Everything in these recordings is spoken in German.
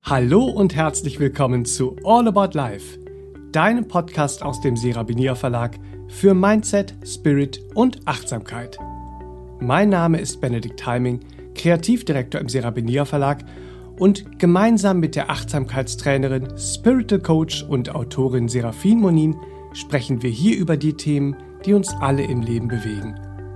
Hallo und herzlich willkommen zu All About Life, deinem Podcast aus dem Serabinia Verlag für Mindset, Spirit und Achtsamkeit. Mein Name ist Benedikt Heiming, Kreativdirektor im Serabinia Verlag und gemeinsam mit der Achtsamkeitstrainerin, Spiritual Coach und Autorin Serafin Monin sprechen wir hier über die Themen, die uns alle im Leben bewegen.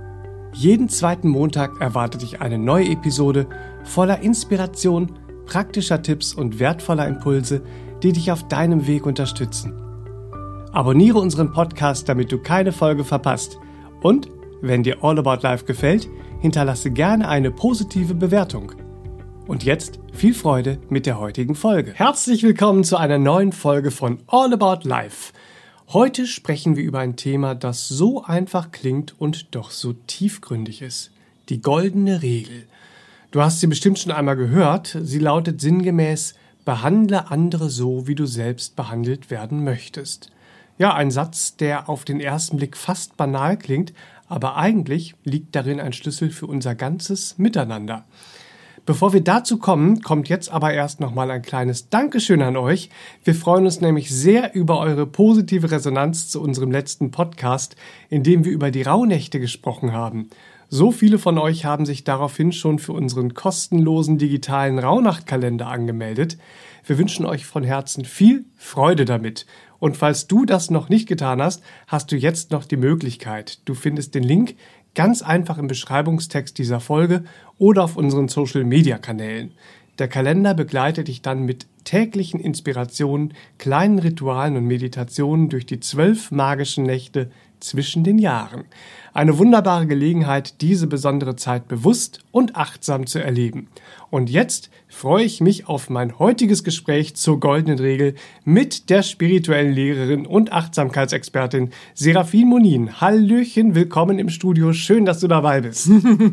Jeden zweiten Montag erwartet dich eine neue Episode voller Inspiration, praktischer Tipps und wertvoller Impulse, die dich auf deinem Weg unterstützen. Abonniere unseren Podcast, damit du keine Folge verpasst. Und, wenn dir All About Life gefällt, hinterlasse gerne eine positive Bewertung. Und jetzt viel Freude mit der heutigen Folge. Herzlich willkommen zu einer neuen Folge von All About Life. Heute sprechen wir über ein Thema, das so einfach klingt und doch so tiefgründig ist. Die goldene Regel. Du hast sie bestimmt schon einmal gehört. Sie lautet sinngemäß: Behandle andere so, wie du selbst behandelt werden möchtest. Ja, ein Satz, der auf den ersten Blick fast banal klingt, aber eigentlich liegt darin ein Schlüssel für unser ganzes Miteinander. Bevor wir dazu kommen, kommt jetzt aber erst nochmal ein kleines Dankeschön an euch. Wir freuen uns nämlich sehr über eure positive Resonanz zu unserem letzten Podcast, in dem wir über die Rauhnächte gesprochen haben. So viele von euch haben sich daraufhin schon für unseren kostenlosen digitalen Rauhnachtkalender angemeldet. Wir wünschen euch von Herzen viel Freude damit. Und falls du das noch nicht getan hast, hast du jetzt noch die Möglichkeit. Du findest den Link ganz einfach im Beschreibungstext dieser Folge oder auf unseren Social-Media-Kanälen. Der Kalender begleitet dich dann mit täglichen Inspirationen, kleinen Ritualen und Meditationen durch die 12 magischen Nächte zwischen den Jahren. Eine wunderbare Gelegenheit, diese besondere Zeit bewusst und achtsam zu erleben. Und jetzt freue ich mich auf mein heutiges Gespräch zur goldenen Regel mit der spirituellen Lehrerin und Achtsamkeitsexpertin Serafin Monin. Hallöchen, willkommen im Studio. Schön, dass du dabei bist.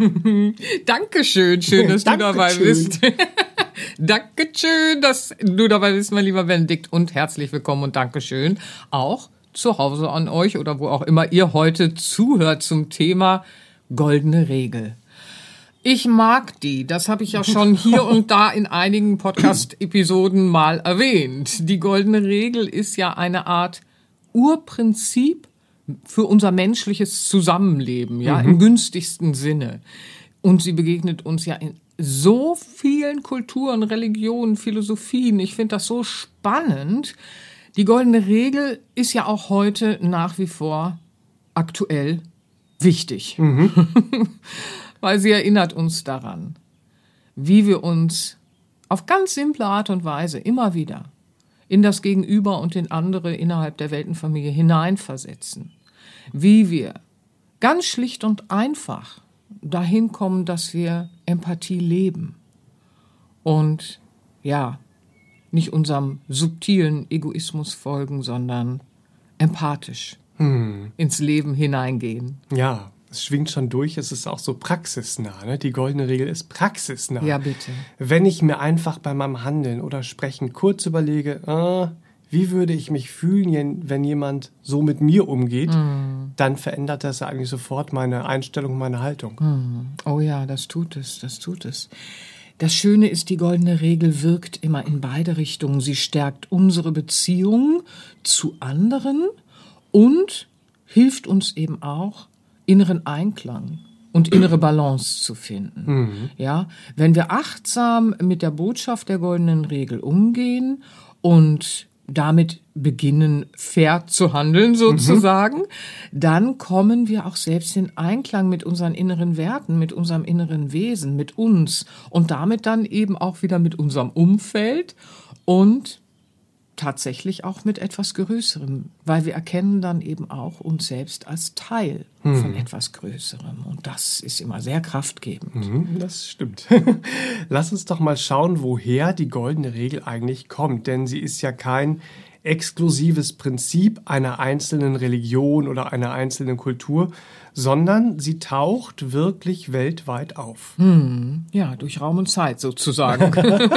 Dankeschön, schön, dass du dabei bist. Dankeschön, dass du dabei bist, mein lieber Benedikt. Und herzlich willkommen und Dankeschön auch zu Hause an euch oder wo auch immer ihr heute zuhört zum Thema goldene Regel. Ich mag die, das habe ich ja schon hier und da in einigen Podcast-Episoden mal erwähnt. Die goldene Regel ist ja eine Art Urprinzip für unser menschliches Zusammenleben, ja, im günstigsten Sinne. Und sie begegnet uns ja in so vielen Kulturen, Religionen, Philosophien. Ich finde das so spannend. Die goldene Regel ist ja auch heute nach wie vor aktuell wichtig, weil sie erinnert uns daran, wie wir uns auf ganz simple Art und Weise immer wieder in das Gegenüber und in andere innerhalb der Weltenfamilie hineinversetzen, wie wir ganz schlicht und einfach dahin kommen, dass wir Empathie leben und ja, nicht unserem subtilen Egoismus folgen, sondern empathisch ins Leben hineingehen. Ja, es schwingt schon durch, es ist auch so praxisnah, ne? Die goldene Regel ist praxisnah. Ja, bitte. Wenn ich mir einfach bei meinem Handeln oder Sprechen kurz überlege, wie würde ich mich fühlen, wenn jemand so mit mir umgeht, dann verändert das ja eigentlich sofort meine Einstellung, meine Haltung. Oh ja, das tut es, das tut es. Das Schöne ist, die goldene Regel wirkt immer in beide Richtungen. Sie stärkt unsere Beziehung zu anderen und hilft uns eben auch, inneren Einklang und innere Balance zu finden. Ja, wenn wir achtsam mit der Botschaft der goldenen Regel umgehen und damit beginnen, fair zu handeln sozusagen, dann kommen wir auch selbst in Einklang mit unseren inneren Werten, mit unserem inneren Wesen, mit uns und damit dann eben auch wieder mit unserem Umfeld und tatsächlich auch mit etwas Größerem, weil wir erkennen dann eben auch uns selbst als Teil von etwas Größerem und das ist immer sehr kraftgebend. Das stimmt. Lass uns doch mal schauen, woher die goldene Regel eigentlich kommt, denn sie ist ja kein exklusives Prinzip einer einzelnen Religion oder einer einzelnen Kultur, sondern sie taucht wirklich weltweit auf. Ja, durch Raum und Zeit sozusagen.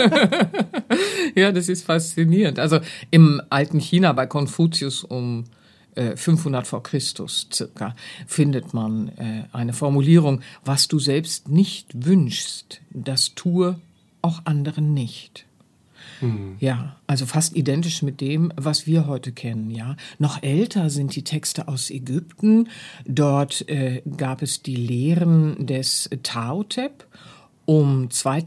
Ja, das ist faszinierend. Also im alten China bei Konfuzius um 500 vor Christus circa findet man eine Formulierung: Was du selbst nicht wünschst, das tue auch anderen nicht. Ja, also fast identisch mit dem, was wir heute kennen, ja. Noch älter sind die Texte aus Ägypten. Dort gab es die Lehren des Taotep um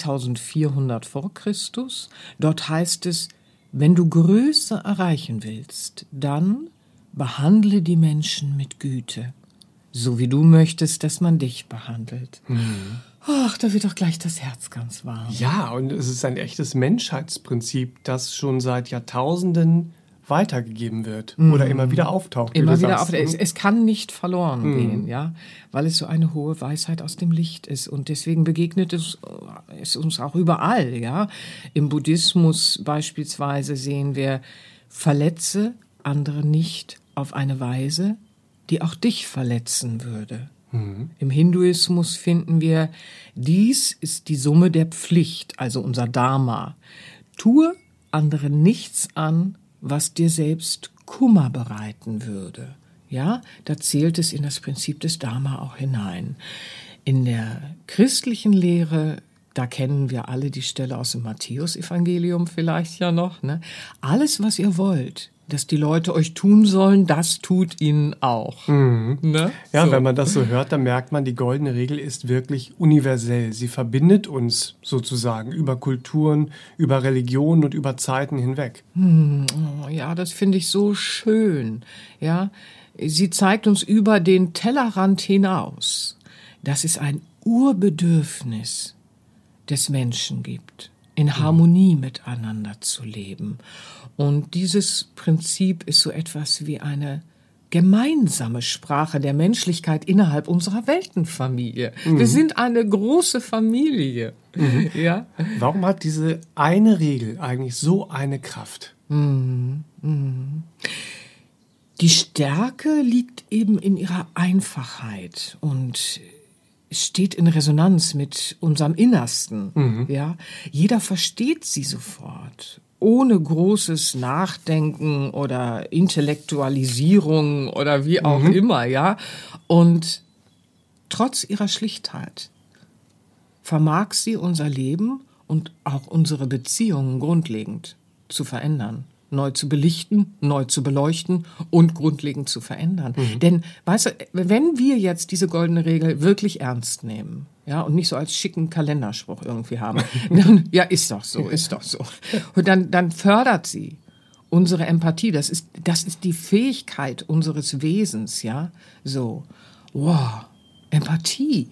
2400 vor Christus. Dort heißt es, wenn du Größe erreichen willst, dann behandle die Menschen mit Güte, so wie du möchtest, dass man dich behandelt. Ach, da wird doch gleich das Herz ganz warm. Ja, und es ist ein echtes Menschheitsprinzip, das schon seit Jahrtausenden weitergegeben wird oder immer wieder auftaucht. Immer wieder auftaucht. Es kann nicht verloren gehen, ja, weil es so eine hohe Weisheit aus dem Licht ist. Und deswegen begegnet es uns auch überall, ja. Im Buddhismus beispielsweise sehen wir, verletze andere nicht auf eine Weise, die auch dich verletzen würde. Im Hinduismus finden wir, dies ist die Summe der Pflicht, also unser Dharma. Tue anderen nichts an, was dir selbst Kummer bereiten würde. Ja, da zählt es in das Prinzip des Dharma auch hinein. In der christlichen Lehre, da kennen wir alle die Stelle aus dem Matthäus-Evangelium vielleicht ja noch, ne? Alles, was ihr wollt, dass die Leute euch tun sollen, das tut ihnen auch. Ne? Ja, so. Wenn man das so hört, dann merkt man, die goldene Regel ist wirklich universell. Sie verbindet uns sozusagen über Kulturen, über Religionen und über Zeiten hinweg. Ja, das finde ich so schön. Ja, sie zeigt uns über den Tellerrand hinaus, dass es ein Urbedürfnis des Menschen gibt, in Harmonie miteinander zu leben. Und dieses Prinzip ist so etwas wie eine gemeinsame Sprache der Menschlichkeit innerhalb unserer Weltenfamilie. Wir sind eine große Familie. Ja? Warum hat diese eine Regel eigentlich so eine Kraft? Die Stärke liegt eben in ihrer Einfachheit und steht in Resonanz mit unserem Innersten. Ja? Jeder versteht sie sofort, ohne großes Nachdenken oder Intellektualisierung oder wie auch immer, ja. Und trotz ihrer Schlichtheit vermag sie unser Leben und auch unsere Beziehungen grundlegend zu verändern, neu zu belichten, neu zu beleuchten und grundlegend zu verändern. Denn, weißt du, wenn wir jetzt diese goldene Regel wirklich ernst nehmen, ja, und nicht so als schicken Kalenderspruch irgendwie haben, dann, ja, ist doch so. Und dann fördert sie unsere Empathie. Das ist die Fähigkeit unseres Wesens, ja, so. Wow, Empathie.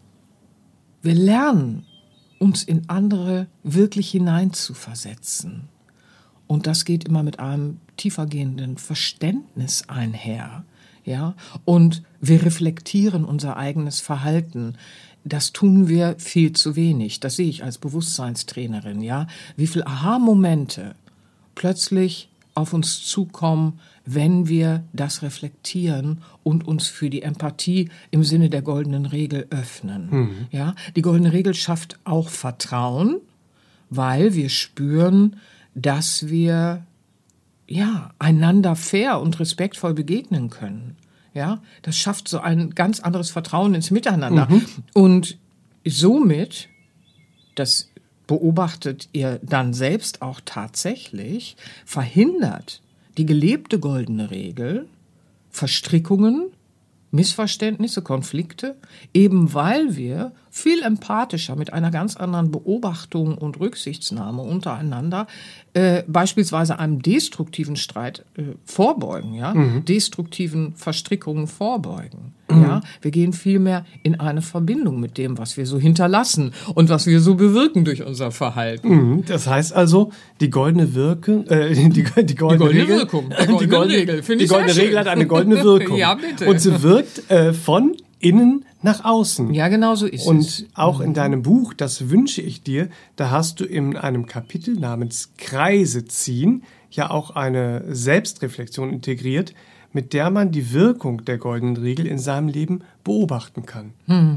Wir lernen, uns in andere wirklich hineinzuversetzen. Und das geht immer mit einem tiefergehenden Verständnis einher, ja. Und wir reflektieren unser eigenes Verhalten. Das tun wir viel zu wenig. Das sehe ich als Bewusstseinstrainerin, ja. Wie viele Aha-Momente plötzlich auf uns zukommen, wenn wir das reflektieren und uns für die Empathie im Sinne der goldenen Regel öffnen. Ja, die goldene Regel schafft auch Vertrauen, weil wir spüren, dass wir einander fair und respektvoll begegnen können. Ja, das schafft so ein ganz anderes Vertrauen ins Miteinander. Und somit, das beobachtet ihr dann selbst auch tatsächlich, verhindert die gelebte goldene Regel Verstrickungen, Missverständnisse, Konflikte, eben weil wir viel empathischer mit einer ganz anderen Beobachtung und Rücksichtsnahme untereinander beispielsweise einem destruktiven Streit vorbeugen, ja, destruktiven Verstrickungen vorbeugen. Ja, wir gehen vielmehr in eine Verbindung mit dem, was wir so hinterlassen und was wir so bewirken durch unser Verhalten. Das heißt also, die goldene Wirkung, die goldene Regel, finde ich sehr schön. Die goldene Regel hat eine goldene Wirkung. Ja, bitte. Und sie wirkt von innen nach außen. Ja, genau so ist es. Und auch in deinem Buch, das wünsche ich dir, da hast du in einem Kapitel namens Kreise ziehen ja auch eine Selbstreflexion integriert, mit der man die Wirkung der goldenen Regel in seinem Leben beobachten kann.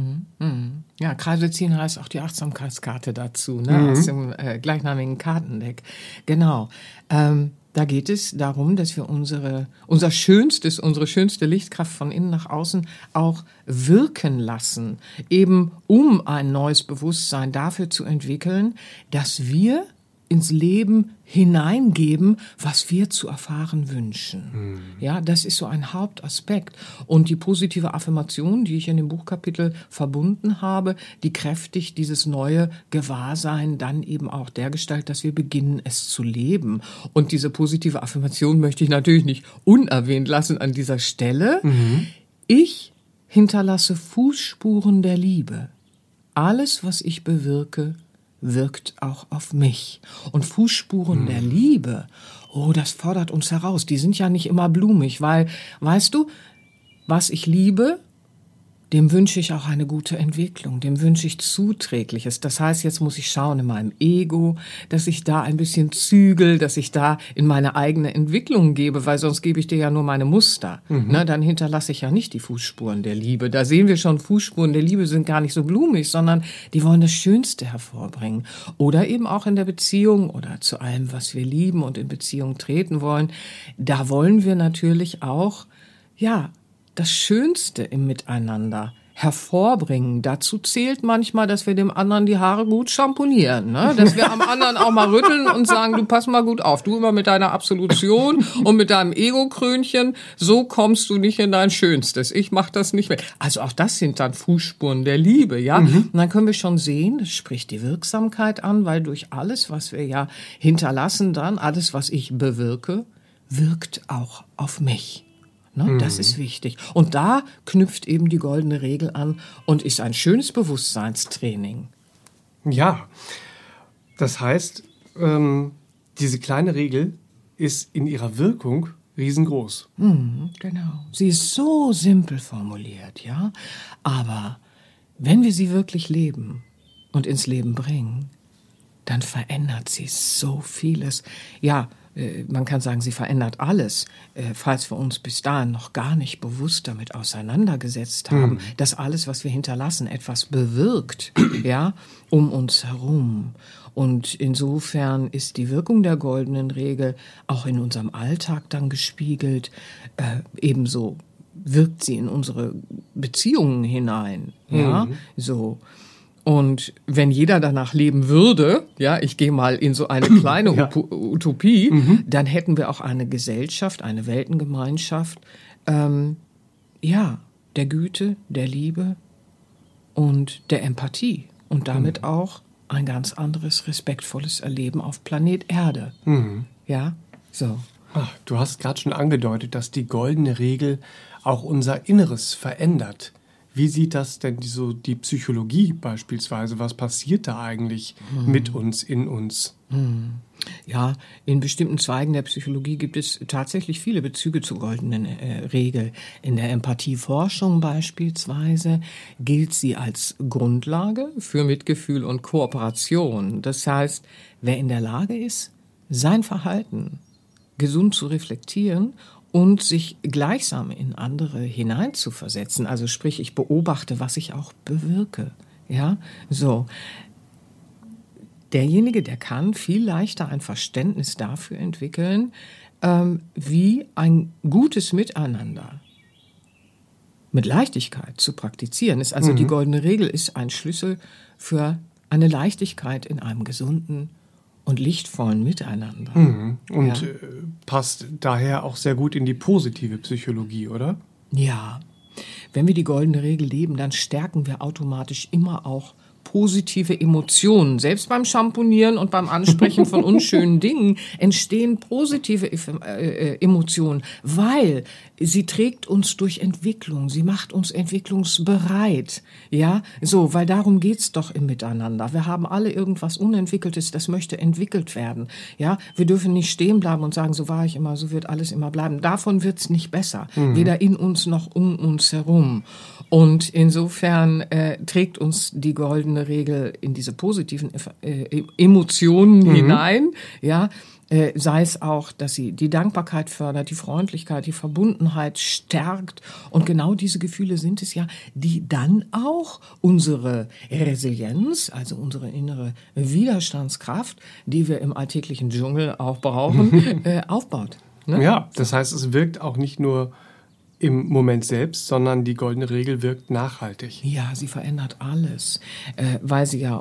Ja, Kreise ziehen heißt auch die Achtsamkeitskarte dazu, ne? Aus dem gleichnamigen Kartendeck. Genau. Da geht es darum, dass wir unsere schönste Lichtkraft von innen nach außen auch wirken lassen, eben um ein neues Bewusstsein dafür zu entwickeln, dass wir ins Leben hineingeben, was wir zu erfahren wünschen. Ja, das ist so ein Hauptaspekt. Und die positive Affirmation, die ich in dem Buchkapitel verbunden habe, die kräftigt dieses neue Gewahrsein dann eben auch dergestalt, dass wir beginnen, es zu leben. Und diese positive Affirmation möchte ich natürlich nicht unerwähnt lassen an dieser Stelle. Ich hinterlasse Fußspuren der Liebe. Alles, was ich bewirke, wirkt auch auf mich. Und Fußspuren der Liebe, oh, das fordert uns heraus. Die sind ja nicht immer blumig, weil, weißt du, was ich liebe, dem wünsche ich auch eine gute Entwicklung, dem wünsche ich Zuträgliches. Das heißt, jetzt muss ich schauen in meinem Ego, dass ich da ein bisschen zügel, dass ich da in meine eigene Entwicklung gebe, weil sonst gebe ich dir ja nur meine Muster. Na, dann hinterlasse ich ja nicht die Fußspuren der Liebe. Da sehen wir schon, Fußspuren der Liebe sind gar nicht so blumig, sondern die wollen das Schönste hervorbringen. Oder eben auch in der Beziehung oder zu allem, was wir lieben und in Beziehung treten wollen. Da wollen wir natürlich auch, ja, das Schönste im Miteinander hervorbringen. Dazu zählt manchmal, dass wir dem anderen die Haare gut schamponieren, ne? Dass wir am anderen auch mal rütteln und sagen, du pass mal gut auf, du immer mit deiner Absolution und mit deinem Ego-Krönchen, so kommst du nicht in dein Schönstes. Ich mach das nicht mehr. Also auch das sind dann Fußspuren der Liebe, ja? Und dann können wir schon sehen, das spricht die Wirksamkeit an, weil durch alles, was wir ja hinterlassen dann, alles, was ich bewirke, wirkt auch auf mich. Das ist wichtig. Und da knüpft eben die goldene Regel an und ist ein schönes Bewusstseinstraining. Ja, das heißt, diese kleine Regel ist in ihrer Wirkung riesengroß. Genau. Sie ist so simpel formuliert, ja. Aber wenn wir sie wirklich leben und ins Leben bringen, dann verändert sie so vieles. Ja, man kann sagen, sie verändert alles, falls wir uns bis dahin noch gar nicht bewusst damit auseinandergesetzt haben, dass alles, was wir hinterlassen, etwas bewirkt, ja, um uns herum. Und insofern ist die Wirkung der goldenen Regel auch in unserem Alltag dann gespiegelt. Ebenso wirkt sie in unsere Beziehungen hinein, ja, so. Und wenn jeder danach leben würde, ja, ich gehe mal in so eine kleine Utopie, dann hätten wir auch eine Gesellschaft, eine Weltengemeinschaft, ja, der Güte, der Liebe und der Empathie und damit auch ein ganz anderes, respektvolles Erleben auf Planet Erde. Ja, so. Ach, du hast gerade schon angedeutet, dass die goldene Regel auch unser Inneres verändert. Wie sieht das denn so die Psychologie beispielsweise? Was passiert da eigentlich mit uns, in uns? Ja, in bestimmten Zweigen der Psychologie gibt es tatsächlich viele Bezüge zur goldenen Regel. In der Empathieforschung beispielsweise gilt sie als Grundlage für Mitgefühl und Kooperation. Das heißt, wer in der Lage ist, sein Verhalten gesund zu reflektieren und sich gleichsam in andere hineinzuversetzen. Also sprich, ich beobachte, was ich auch bewirke. Ja, so. Derjenige, der kann viel leichter ein Verständnis dafür entwickeln, wie ein gutes Miteinander mit Leichtigkeit zu praktizieren ist. Also die goldene Regel ist ein Schlüssel für eine Leichtigkeit in einem gesunden und lichtvollen Miteinander. Und passt daher auch sehr gut in die positive Psychologie, oder? Ja, wenn wir die goldene Regel leben, dann stärken wir automatisch immer auch positive Emotionen. Selbst beim Schamponieren und beim Ansprechen von unschönen Dingen entstehen positive Emotionen, weil sie trägt uns durch Entwicklung. Sie macht uns entwicklungsbereit. Ja, so, weil darum geht's doch im Miteinander. Wir haben alle irgendwas Unentwickeltes, das möchte entwickelt werden. Ja, wir dürfen nicht stehen bleiben und sagen, so war ich immer, so wird alles immer bleiben. Davon wird's nicht besser. Weder in uns noch um uns herum. Und insofern trägt uns die goldene Regel in diese positiven Emotionen hinein, ja, sei es auch, dass sie die Dankbarkeit fördert, die Freundlichkeit, die Verbundenheit stärkt. Und genau diese Gefühle sind es ja, die dann auch unsere Resilienz, also unsere innere Widerstandskraft, die wir im alltäglichen Dschungel auch brauchen, aufbaut. Ne? Ja, das heißt, es wirkt auch nicht nur im Moment selbst, sondern die goldene Regel wirkt nachhaltig. Ja, sie verändert alles, weil sie ja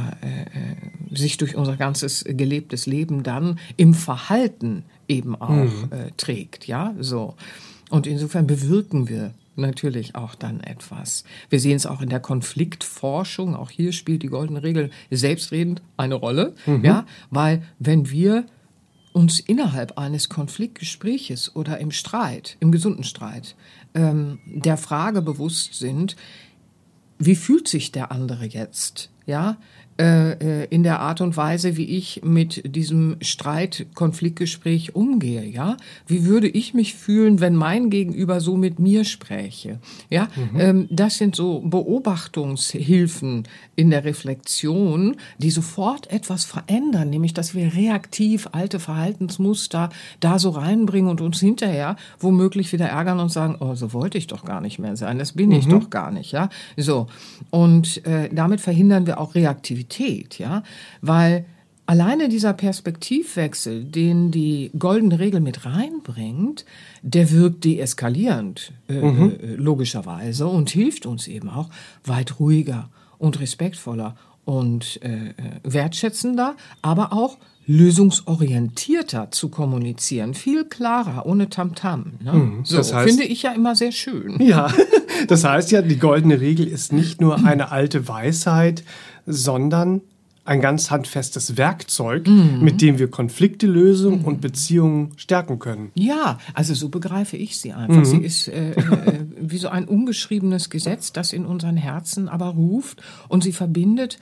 sich durch unser ganzes gelebtes Leben dann im Verhalten eben auch trägt, ja, so. Und insofern bewirken wir natürlich auch dann etwas. Wir sehen es auch in der Konfliktforschung, auch hier spielt die goldene Regel selbstredend eine Rolle, ja, weil wenn wir uns innerhalb eines Konfliktgespräches oder im Streit, im gesunden Streit, der Frage bewusst sind, wie fühlt sich der andere jetzt, ja, in der Art und Weise, wie ich mit diesem Streit-Konfliktgespräch umgehe, ja? Wie würde ich mich fühlen, wenn mein Gegenüber so mit mir spräche, ja? Das sind so Beobachtungshilfen in der Reflexion, die sofort etwas verändern, nämlich, dass wir reaktiv alte Verhaltensmuster da so reinbringen und uns hinterher womöglich wieder ärgern und sagen, oh, so wollte ich doch gar nicht mehr sein, das bin ich doch gar nicht, ja? So. Und damit verhindern wir auch Reaktivität. Ja, weil alleine dieser Perspektivwechsel, den die goldene Regel mit reinbringt, der wirkt deeskalierend, logischerweise, und hilft uns eben auch weit ruhiger und respektvoller und wertschätzender, aber auch lösungsorientierter zu kommunizieren, viel klarer, ohne Tamtam. Ne? So, das heißt, finde ich ja immer sehr schön. Ja, das heißt ja, die goldene Regel ist nicht nur eine alte Weisheit, sondern ein ganz handfestes Werkzeug, mit dem wir Konflikte lösen und Beziehungen stärken können. Ja, also so begreife ich sie einfach. Sie ist wie so ein ungeschriebenes Gesetz, das in unseren Herzen aber ruft, und sie verbindet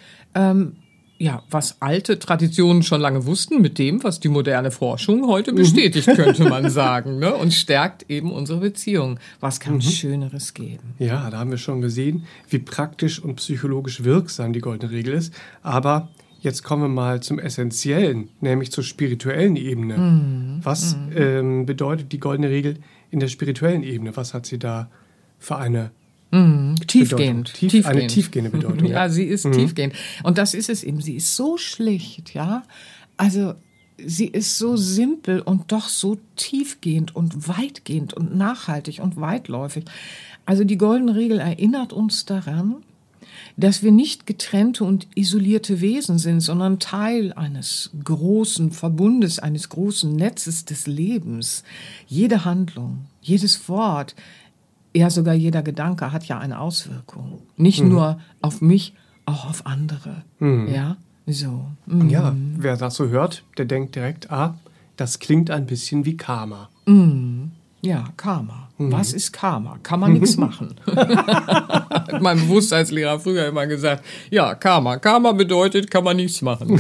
was alte Traditionen schon lange wussten, mit dem, was die moderne Forschung heute bestätigt, könnte man sagen, ne? Und stärkt eben unsere Beziehung. Was kann Schöneres geben? Ja, da haben wir schon gesehen, wie praktisch und psychologisch wirksam die goldene Regel ist. Aber jetzt kommen wir mal zum Essentiellen, nämlich zur spirituellen Ebene. Was bedeutet die goldene Regel in der spirituellen Ebene? Was hat sie da für eine Tiefgehend. Eine tiefgehende Bedeutung. Ja, sie ist tiefgehend. Und das ist es eben. Sie ist so schlicht, ja. Also, sie ist so simpel und doch so tiefgehend und weitgehend und nachhaltig und weitläufig. Also, die goldene Regel erinnert uns daran, dass wir nicht getrennte und isolierte Wesen sind, sondern Teil eines großen Verbundes, eines großen Netzes des Lebens. Jede Handlung, jedes Wort, ja, sogar jeder Gedanke hat ja eine Auswirkung. Nicht nur auf mich, auch auf andere. Ja, so. Ja, wer das so hört, der denkt direkt, das klingt ein bisschen wie Karma. Ja, Karma. Was ist Karma? Kann man nichts machen. Hat mein Bewusstseinslehrer früher immer gesagt. Ja, Karma. Karma bedeutet, kann man nichts machen.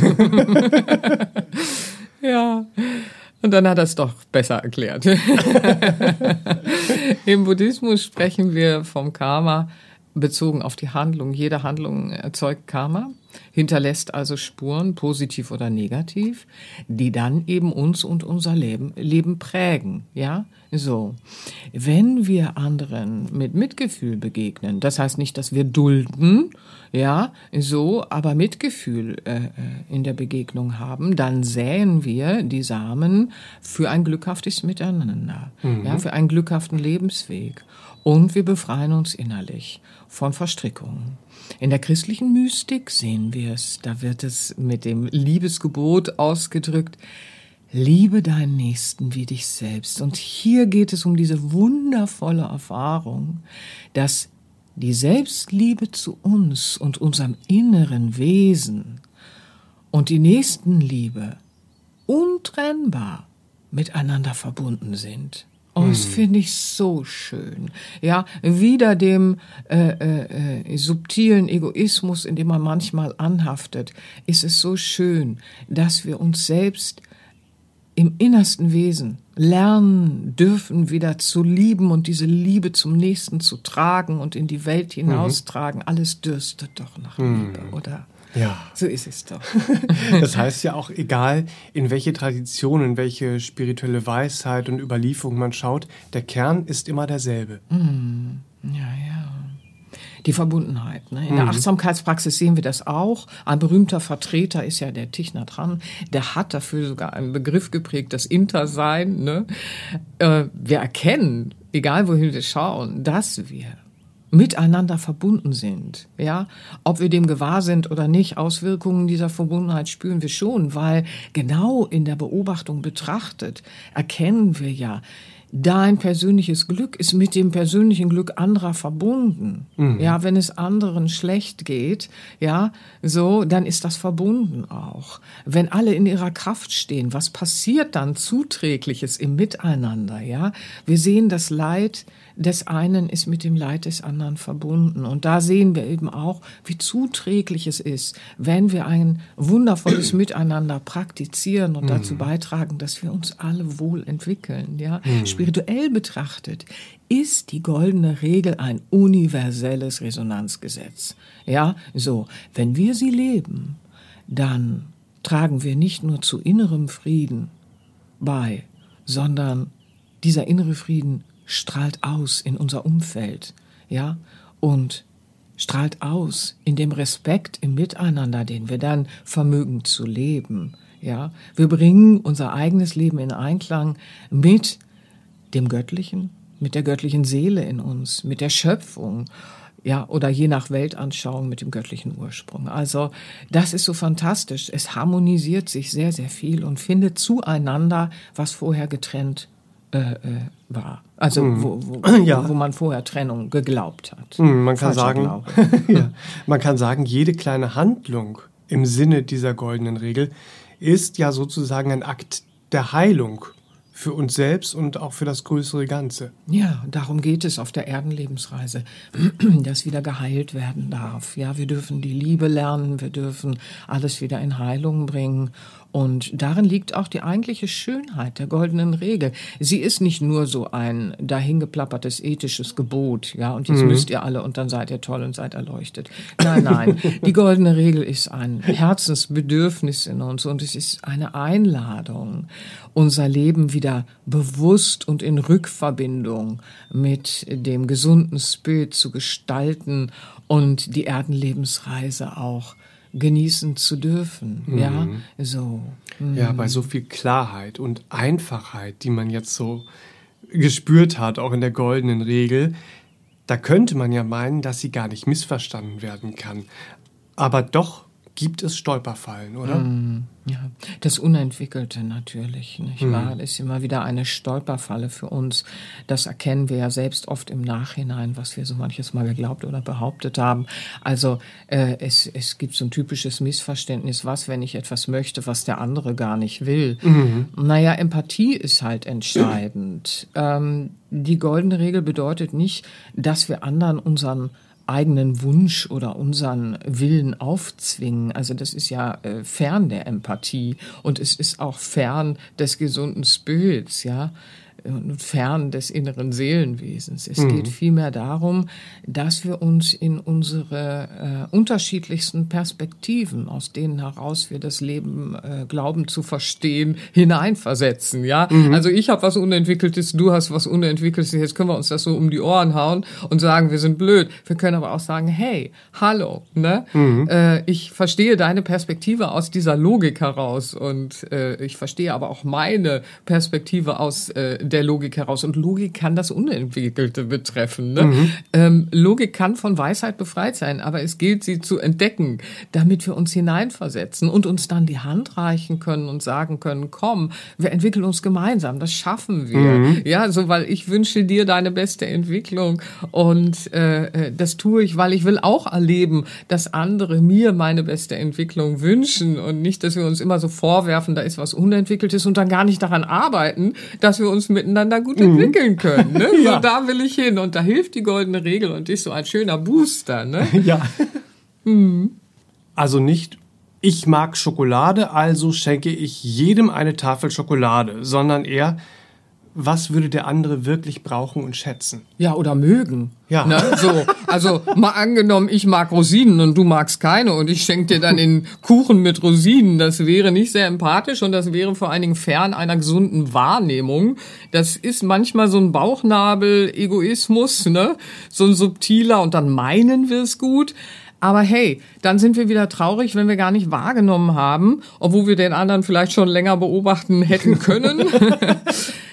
Ja. Und dann hat er es doch besser erklärt. Im Buddhismus sprechen wir vom Karma bezogen auf die Handlung. Jede Handlung erzeugt Karma, hinterlässt also Spuren, positiv oder negativ, die dann eben uns und unser Leben prägen. Ja, so. Wenn wir anderen mit Mitgefühl begegnen, das heißt nicht, dass wir dulden, ja, so, aber Mitgefühl in der Begegnung haben, dann säen wir die Samen für ein glückhaftes Miteinander, ja, für einen glückhaften Lebensweg. Und wir befreien uns innerlich von Verstrickungen. In der christlichen Mystik sehen wir es, da wird es mit dem Liebesgebot ausgedrückt, liebe deinen Nächsten wie dich selbst. Und hier geht es um diese wundervolle Erfahrung, dass die Selbstliebe zu uns und unserem inneren Wesen und die Nächstenliebe untrennbar miteinander verbunden sind. Oh, das finde ich so schön. Ja, wieder dem subtilen Egoismus, in dem man manchmal anhaftet, ist es so schön, dass wir uns selbst im innersten Wesen lernen dürfen, wieder zu lieben und diese Liebe zum Nächsten zu tragen und in die Welt hinaustragen. Alles dürstet doch nach Liebe, oder? Ja. So ist es doch. Das heißt ja auch, egal in welche Tradition, in welche spirituelle Weisheit und Überlieferung man schaut, der Kern ist immer derselbe. Ja. Die Verbundenheit. Ne? In der Achtsamkeitspraxis sehen wir das auch. Ein berühmter Vertreter ist ja der Thich Nhat Hanh. Der hat dafür sogar einen Begriff geprägt, das Intersein. Ne? Wir erkennen egal wohin wir schauen, dass wir miteinander verbunden sind, ja, ob wir dem gewahr sind oder nicht, Auswirkungen dieser Verbundenheit spüren wir schon, weil genau in der Beobachtung betrachtet erkennen wir ja, dein persönliches Glück ist mit dem persönlichen Glück anderer verbunden. Ja, wenn es anderen schlecht geht, ja, so, dann ist das verbunden auch. Wenn alle in ihrer Kraft stehen, was passiert dann Zuträgliches im Miteinander, ja? Wir sehen, das Leid des einen ist mit dem Leid des anderen verbunden. Und da sehen wir eben auch, wie zuträglich es ist, wenn wir ein wundervolles Miteinander praktizieren und dazu beitragen, dass wir uns alle wohl entwickeln, ja? Spirituell betrachtet ist die goldene Regel ein universelles Resonanzgesetz. Ja, so, wenn wir sie leben, dann tragen wir nicht nur zu innerem Frieden bei, sondern dieser innere Frieden strahlt aus in unser Umfeld, ja, und strahlt aus in dem Respekt im Miteinander, den wir dann vermögen zu leben, ja. Wir bringen unser eigenes Leben in Einklang mit dem Göttlichen, mit der göttlichen Seele in uns, mit der Schöpfung, ja, oder je nach Weltanschauung mit dem göttlichen Ursprung. Also das ist so fantastisch. Es harmonisiert sich sehr, sehr viel und findet zueinander, was vorher getrennt war. Also wo man vorher Trennung geglaubt hat. Man kann sagen, man kann sagen, jede kleine Handlung im Sinne dieser goldenen Regel ist ja sozusagen ein Akt der Heilung für uns selbst und auch für das größere Ganze. Ja, darum geht es auf der Erdenlebensreise, dass wieder geheilt werden darf. Ja, wir dürfen die Liebe lernen, wir dürfen alles wieder in Heilung bringen. Und darin liegt auch die eigentliche Schönheit der goldenen Regel. Sie ist nicht nur so ein dahingeplappertes ethisches Gebot, ja, und jetzt müsst ihr alle und dann seid ihr toll und seid erleuchtet. Nein, nein, die goldene Regel ist ein Herzensbedürfnis in uns und es ist eine Einladung, unser Leben wieder bewusst und in Rückverbindung mit dem gesunden Spirit zu gestalten und die Erdenlebensreise auch genießen zu dürfen, ja, so. Ja, bei so viel Klarheit und Einfachheit, die man jetzt so gespürt hat, auch in der goldenen Regel, da könnte man ja meinen, dass sie gar nicht missverstanden werden kann. Aber doch gibt es Stolperfallen, oder? Ja, das Unentwickelte natürlich, nicht wahr? Das ist immer wieder eine Stolperfalle für uns. Das erkennen wir ja selbst oft im Nachhinein, was wir so manches Mal geglaubt oder behauptet haben. Also es gibt so ein typisches Missverständnis, was, wenn ich etwas möchte, was der andere gar nicht will. Naja, Empathie ist halt entscheidend. Die goldene Regel bedeutet nicht, dass wir anderen unseren eigenen Wunsch oder unseren Willen aufzwingen. Also das ist ja fern der Empathie und es ist auch fern des gesunden Spirits, ja, und fern des inneren Seelenwesens. Es geht vielmehr darum, dass wir uns in unsere unterschiedlichsten Perspektiven, aus denen heraus wir das Leben glauben zu verstehen, hineinversetzen. Ja, also ich habe was Unentwickeltes, du hast was Unentwickeltes. Jetzt können wir uns das so um die Ohren hauen und sagen, wir sind blöd. Wir können aber auch sagen, hey, hallo, ne? Ich verstehe deine Perspektive aus dieser Logik heraus und ich verstehe aber auch meine Perspektive aus der Logik heraus. Und Logik kann das Unentwickelte betreffen. Ne? Logik kann von Weisheit befreit sein, aber es gilt, sie zu entdecken, damit wir uns hineinversetzen und uns dann die Hand reichen können und sagen können, komm, wir entwickeln uns gemeinsam, das schaffen wir. Ja, so, weil ich wünsche dir deine beste Entwicklung und das tue ich, weil ich will auch erleben, dass andere mir meine beste Entwicklung wünschen und nicht, dass wir uns immer so vorwerfen, da ist was Unentwickeltes und dann gar nicht daran arbeiten, dass wir uns miteinander gut entwickeln können. Ne? So, da will ich hin. Und da hilft die goldene Regel und ist so ein schöner Booster. Ne? Ja. Also nicht, ich mag Schokolade, also schenke ich jedem eine Tafel Schokolade, sondern eher, was würde der andere wirklich brauchen und schätzen? Ja, oder mögen. Ja. Ne? So, also mal angenommen, ich mag Rosinen und du magst keine und ich schenke dir dann den Kuchen mit Rosinen. Das wäre nicht sehr empathisch und das wäre vor allen Dingen fern einer gesunden Wahrnehmung. Das ist manchmal so ein Bauchnabel-Egoismus, ne? So ein subtiler und dann meinen wir es gut. Aber hey, dann sind wir wieder traurig, wenn wir gar nicht wahrgenommen haben, obwohl wir den anderen vielleicht schon länger beobachten hätten können,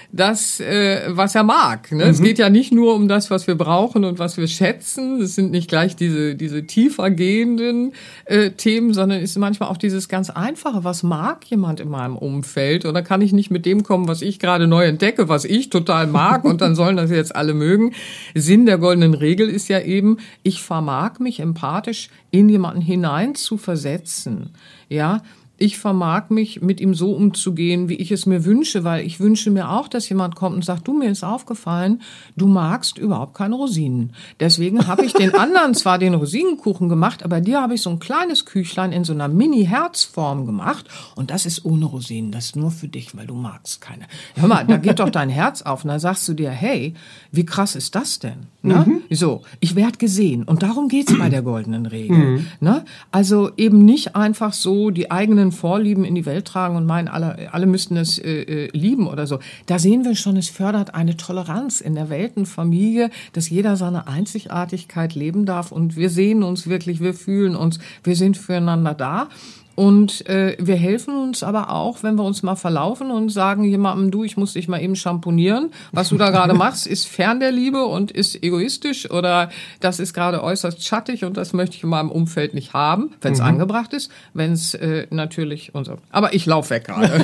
das, was er mag. Ne? Es geht ja nicht nur um das, was wir brauchen und was wir schätzen. Es sind nicht gleich diese tiefer gehenden Themen, sondern es ist manchmal auch dieses ganz Einfache. Was mag jemand in meinem Umfeld? Oder kann ich nicht mit dem kommen, was ich gerade neu entdecke, was ich total mag und dann sollen das jetzt alle mögen? Sinn der goldenen Regel ist ja eben, ich vermag mich empathisch in jemanden hinein zu versetzen. Ja, ich vermag mich, mit ihm so umzugehen, wie ich es mir wünsche, weil ich wünsche mir auch, dass jemand kommt und sagt, du, mir ist aufgefallen, du magst überhaupt keine Rosinen. Deswegen habe ich den anderen zwar den Rosinenkuchen gemacht, aber dir habe ich so ein kleines Küchlein in so einer Mini-Herzform gemacht und das ist ohne Rosinen, das ist nur für dich, weil du magst keine. Hör mal, da geht doch dein Herz auf und da sagst du dir, hey, wie krass ist das denn? Ne? So, ich werde gesehen und darum geht's bei der goldenen Regel. Ne? Also eben nicht einfach so die eigenen Vorlieben in die Welt tragen und meinen, alle müssten es lieben oder so. Da sehen wir schon, es fördert eine Toleranz in der Weltenfamilie, dass jeder seine Einzigartigkeit leben darf und wir sehen uns wirklich, wir fühlen uns, wir sind füreinander da. Und wir helfen uns aber auch, wenn wir uns mal verlaufen und sagen jemandem, du, ich muss dich mal eben schamponieren. Was du da gerade machst, ist fern der Liebe und ist egoistisch oder das ist gerade äußerst schattig und das möchte ich in meinem Umfeld nicht haben, wenn es angebracht ist, wenn es natürlich und so. Aber ich laufe weg gerade.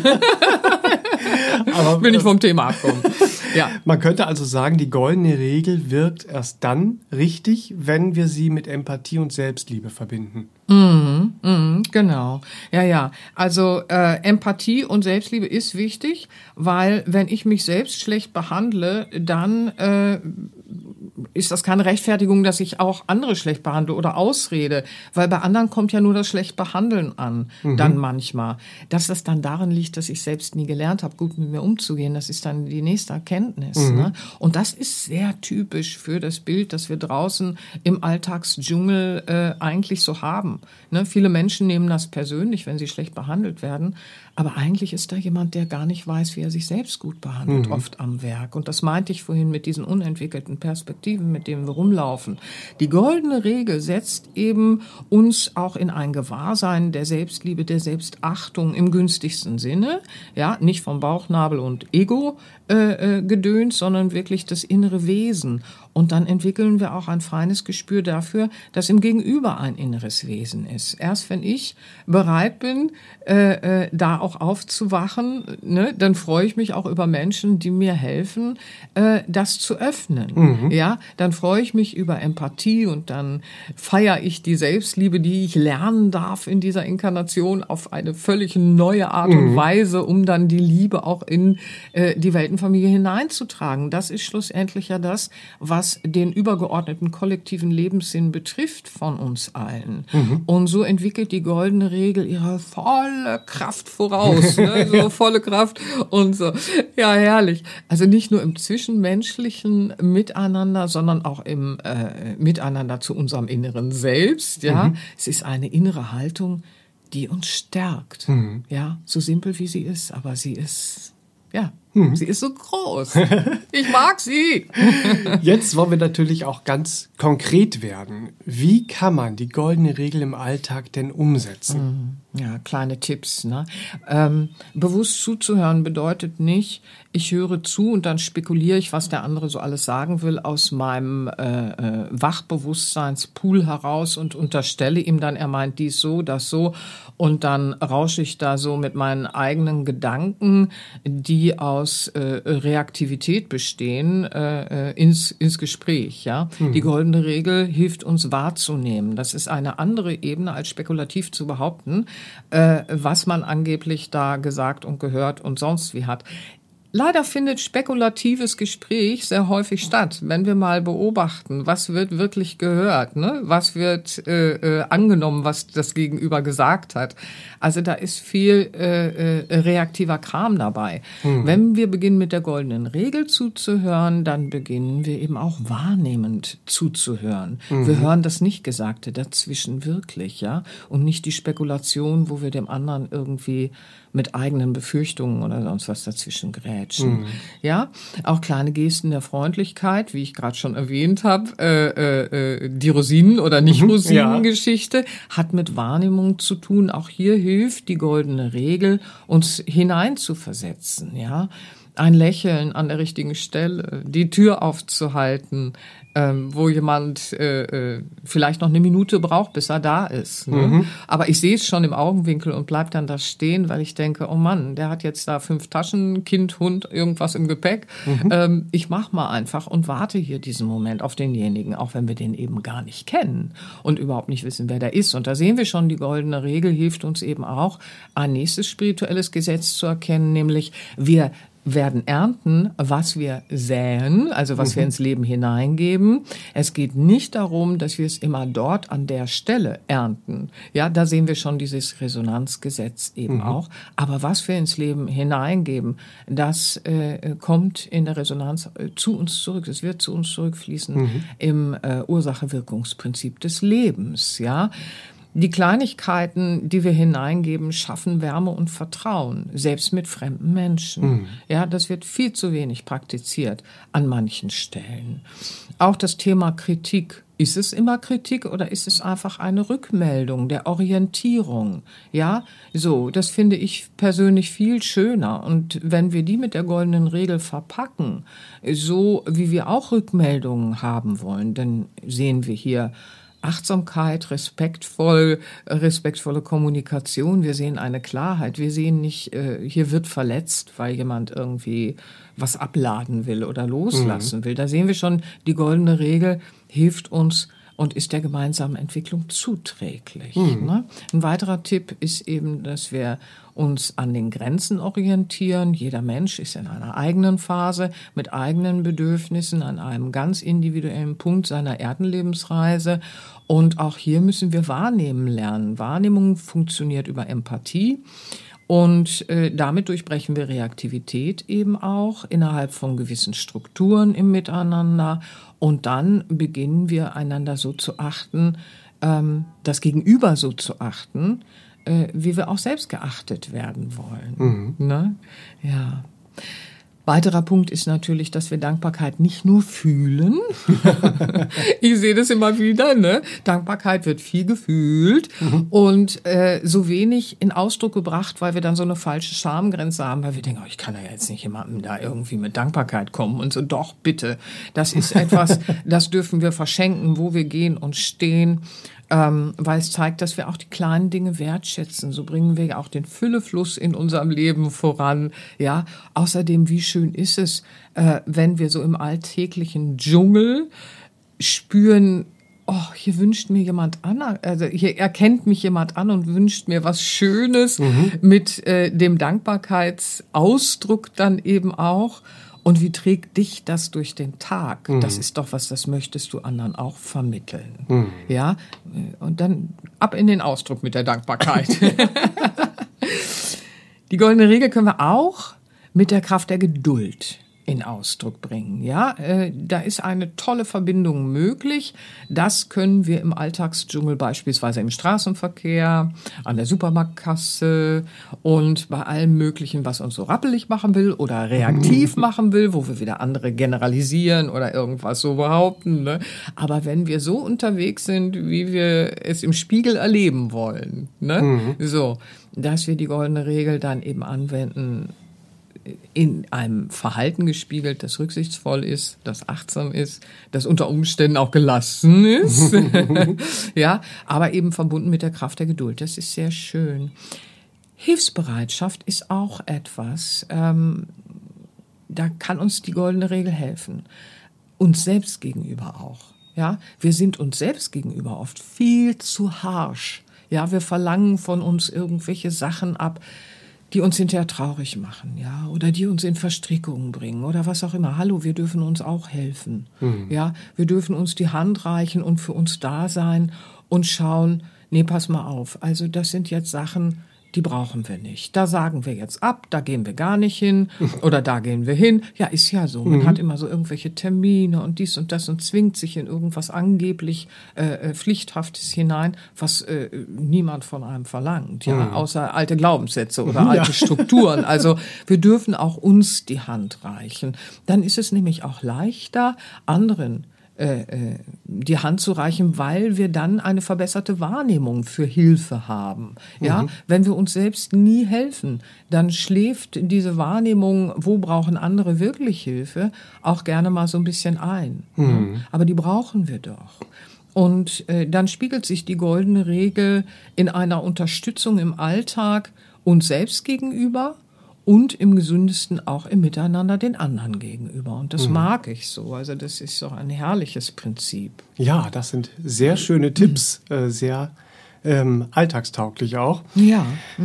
Aber will nicht vom Thema abkommen. Ja. Man könnte also sagen, die goldene Regel wirkt erst dann richtig, wenn wir sie mit Empathie und Selbstliebe verbinden. Genau. Ja. Also Empathie und Selbstliebe ist wichtig, weil wenn ich mich selbst schlecht behandle, dann ist das keine Rechtfertigung, dass ich auch andere schlecht behandle oder Ausrede, weil bei anderen kommt ja nur das schlecht Behandeln an, dann manchmal. Dass das dann darin liegt, dass ich selbst nie gelernt habe, gut mit mir umzugehen, das ist dann die nächste Erkenntnis. Ne? Und das ist sehr typisch für das Bild, das wir draußen im Alltagsdschungel eigentlich so haben. Ne? Viele Menschen nehmen das persönlich, wenn sie schlecht behandelt werden, aber eigentlich ist da jemand, der gar nicht weiß, wie er sich selbst gut behandelt, oft am Werk. Und das meinte ich vorhin mit diesen unentwickelten Perspektiven, mit denen wir rumlaufen. Die goldene Regel setzt eben uns auch in ein Gewahrsein der Selbstliebe, der Selbstachtung im günstigsten Sinne. Ja, nicht vom Bauchnabel und Ego Gedöns, sondern wirklich das innere Wesen. Und dann entwickeln wir auch ein feines Gespür dafür, dass im Gegenüber ein inneres Wesen ist. Erst wenn ich bereit bin, da auch aufzuwachen, ne, dann freue ich mich auch über Menschen, die mir helfen, das zu öffnen. Ja, dann freue ich mich über Empathie und dann feiere ich die Selbstliebe, die ich lernen darf in dieser Inkarnation auf eine völlig neue Art und Weise, um dann die Liebe auch in die Weltenfamilie hineinzutragen. Das ist schlussendlich ja das, was den übergeordneten kollektiven Lebenssinn betrifft von uns allen. Und so entwickelt die goldene Regel ihre volle Kraft voraus. Ne? So volle Kraft und so. Ja, herrlich. Also nicht nur im zwischenmenschlichen Miteinander, sondern auch im Miteinander zu unserem inneren Selbst. Ja, es ist eine innere Haltung, die uns stärkt. Ja, so simpel wie sie ist, aber sie ist, ja, sie ist so groß. Ich mag sie. Jetzt wollen wir natürlich auch ganz konkret werden. Wie kann man die goldene Regel im Alltag denn umsetzen? Ja, kleine Tipps. Ne? Bewusst zuzuhören bedeutet nicht, ich höre zu und dann spekuliere ich, was der andere so alles sagen will, aus meinem Wachbewusstseinspool heraus und unterstelle ihm dann, er meint dies so, das so. Und dann rausche ich da so mit meinen eigenen Gedanken, die aus Reaktivität bestehen, ins Gespräch. Ja? Die goldene Regel hilft uns wahrzunehmen. Das ist eine andere Ebene, als spekulativ zu behaupten, was man angeblich da gesagt und gehört und sonst wie hat. Leider findet spekulatives Gespräch sehr häufig statt, wenn wir mal beobachten, was wird wirklich gehört, ne? Was wird angenommen, was das Gegenüber gesagt hat. Also da ist viel reaktiver Kram dabei. Wenn wir beginnen mit der goldenen Regel zuzuhören, dann beginnen wir eben auch wahrnehmend zuzuhören. Wir hören das Nicht-Gesagte dazwischen wirklich, ja, und nicht die Spekulation, wo wir dem anderen irgendwie mit eigenen Befürchtungen oder sonst was dazwischen grätschen. ausquetschen. Ja, auch kleine Gesten der Freundlichkeit, wie ich gerade schon erwähnt habe, die Rosinen- oder Nicht-Rosinen-Geschichte hat mit Wahrnehmung zu tun. Auch hier hilft die goldene Regel, uns hineinzuversetzen, ja. Ein Lächeln an der richtigen Stelle, die Tür aufzuhalten, wo jemand vielleicht noch eine Minute braucht, bis er da ist. Ne? Aber ich sehe es schon im Augenwinkel und bleib dann da stehen, weil ich denke, oh Mann, der hat jetzt da 5 Taschen, Kind, Hund, irgendwas im Gepäck. Ich mach mal einfach und warte hier diesen Moment auf denjenigen, auch wenn wir den eben gar nicht kennen und überhaupt nicht wissen, wer der ist. Und da sehen wir schon, die goldene Regel hilft uns eben auch, ein nächstes spirituelles Gesetz zu erkennen, nämlich wir werden ernten, was wir säen, also was wir ins Leben hineingeben. Es geht nicht darum, dass wir es immer dort an der Stelle ernten. Ja, da sehen wir schon dieses Resonanzgesetz eben auch. Aber was wir ins Leben hineingeben, das kommt in der Resonanz zu uns zurück. Es wird zu uns zurückfließen im Ursache-Wirkungsprinzip des Lebens. Ja. Die Kleinigkeiten, die wir hineingeben, schaffen Wärme und Vertrauen, selbst mit fremden Menschen. Ja, das wird viel zu wenig praktiziert an manchen Stellen. Auch das Thema Kritik. Ist es immer Kritik oder ist es einfach eine Rückmeldung der Orientierung? Ja, so, das finde ich persönlich viel schöner. Und wenn wir die mit der goldenen Regel verpacken, so wie wir auch Rückmeldungen haben wollen, dann sehen wir hier Achtsamkeit, respektvolle Kommunikation. Wir sehen eine Klarheit. Wir sehen nicht, hier wird verletzt, weil jemand irgendwie was abladen will oder loslassen will. Da sehen wir schon, die goldene Regel hilft uns und ist der gemeinsamen Entwicklung zuträglich. Ne? Ein weiterer Tipp ist eben, dass wir uns an den Grenzen orientieren. Jeder Mensch ist in einer eigenen Phase mit eigenen Bedürfnissen an einem ganz individuellen Punkt seiner Erdenlebensreise. Und auch hier müssen wir wahrnehmen lernen. Wahrnehmung funktioniert über Empathie. Und damit durchbrechen wir Reaktivität eben auch innerhalb von gewissen Strukturen im Miteinander. Und dann beginnen wir einander so zu achten, das Gegenüber so zu achten, wie wir auch selbst geachtet werden wollen. Ne? Ja. Weiterer Punkt ist natürlich, dass wir Dankbarkeit nicht nur fühlen. Ich sehe das immer wieder, ne? Dankbarkeit wird viel gefühlt und so wenig in Ausdruck gebracht, weil wir dann so eine falsche Schamgrenze haben, weil wir denken, oh, ich kann ja jetzt nicht jemandem da irgendwie mit Dankbarkeit kommen und so, doch, bitte. Das ist etwas, das dürfen wir verschenken, wo wir gehen und stehen. Weil es zeigt, dass wir auch die kleinen Dinge wertschätzen. So bringen wir auch den Füllefluss in unserem Leben voran. Ja, außerdem, wie schön ist es, wenn wir so im alltäglichen Dschungel spüren, oh, hier wünscht mir jemand an, also hier erkennt mich jemand an und wünscht mir was Schönes mit dem Dankbarkeitsausdruck dann eben auch. Und wie trägt dich das durch den Tag? Das ist doch was, das möchtest du anderen auch vermitteln. Ja, und dann ab in den Ausdruck mit der Dankbarkeit. Die goldene Regel können wir auch mit der Kraft der Geduld in Ausdruck bringen. Ja, da ist eine tolle Verbindung möglich. Das können wir im Alltagsdschungel beispielsweise im Straßenverkehr, an der Supermarktkasse und bei allem Möglichen, was uns so rappelig machen will oder reaktiv machen will, wo wir wieder andere generalisieren oder irgendwas so behaupten. Ne? Aber wenn wir so unterwegs sind, wie wir es im Spiegel erleben wollen, ne? So, dass wir die goldene Regel dann eben anwenden, in einem Verhalten gespiegelt, das rücksichtsvoll ist, das achtsam ist, das unter Umständen auch gelassen ist, ja, aber eben verbunden mit der Kraft der Geduld. Das ist sehr schön. Hilfsbereitschaft ist auch etwas, da kann uns die goldene Regel helfen. Uns selbst gegenüber auch. Ja, wir sind uns selbst gegenüber oft viel zu harsch. Ja, wir verlangen von uns irgendwelche Sachen ab, die uns hinterher traurig machen, ja, oder die uns in Verstrickungen bringen oder was auch immer. Hallo, wir dürfen uns auch helfen. Ja, wir dürfen uns die Hand reichen und für uns da sein und schauen, nee, pass mal auf. Also das sind jetzt Sachen, die brauchen wir nicht. Da sagen wir jetzt ab, da gehen wir gar nicht hin oder da gehen wir hin. Ja, ist ja so. Man hat immer so irgendwelche Termine und dies und das und zwingt sich in irgendwas angeblich Pflichthaftes hinein, was niemand von einem verlangt, ja, außer alte Glaubenssätze oder alte Strukturen. Also wir dürfen auch uns die Hand reichen. Dann ist es nämlich auch leichter, anderen die Hand zu reichen, weil wir dann eine verbesserte Wahrnehmung für Hilfe haben. Ja, wenn wir uns selbst nie helfen, dann schläft diese Wahrnehmung, wo brauchen andere wirklich Hilfe, auch gerne mal so ein bisschen ein. Aber die brauchen wir doch. Und dann spiegelt sich die goldene Regel in einer Unterstützung im Alltag uns selbst gegenüber und im gesündesten auch im Miteinander den anderen gegenüber. Und das mag ich so. Also das ist so ein herrliches Prinzip. Ja, das sind sehr schöne Tipps, sehr alltagstauglich auch. Ja.